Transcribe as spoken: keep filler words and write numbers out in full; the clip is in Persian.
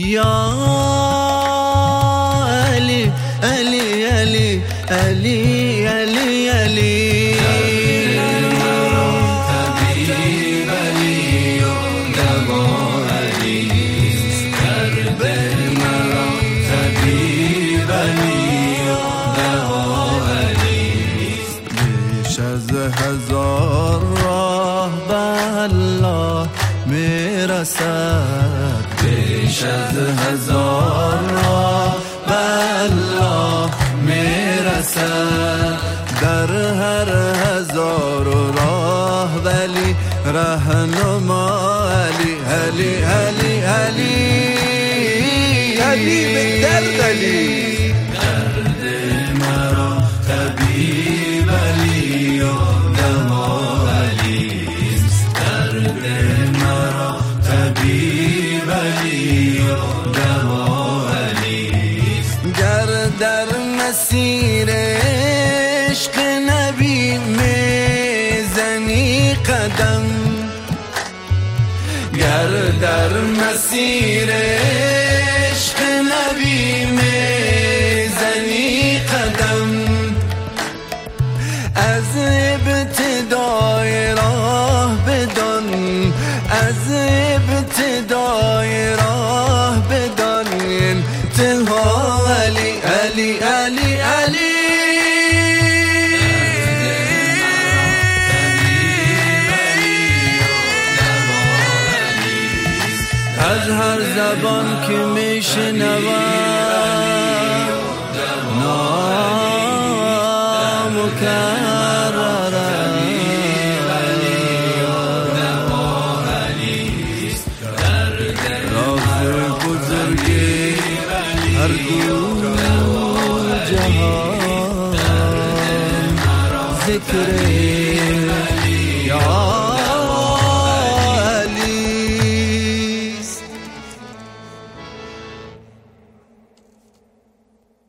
یا علی علی علی علی علی علی حبیب علی و دوا علی درد مرا طبیب علی و دوا علی بیش از هزار راه به الله میرسد بیش از هزار راه به الله میرسد در هر هزار راه ولی رهنما علی علی علی علی علی به درد علی درد مرا طبیب علی و دوا علی درد مرا طبیب علی و دوا علی گر در مسیر عشق نبی میزنی قدم گر در مسیر عشق نبی میزنی قدم از ابتدای راه بدان از ابتدای راه بدان انتها علی علی علی علی از هر زبان که میشنوم نامکرره راز بزرگی هر دو جهان ذکر یا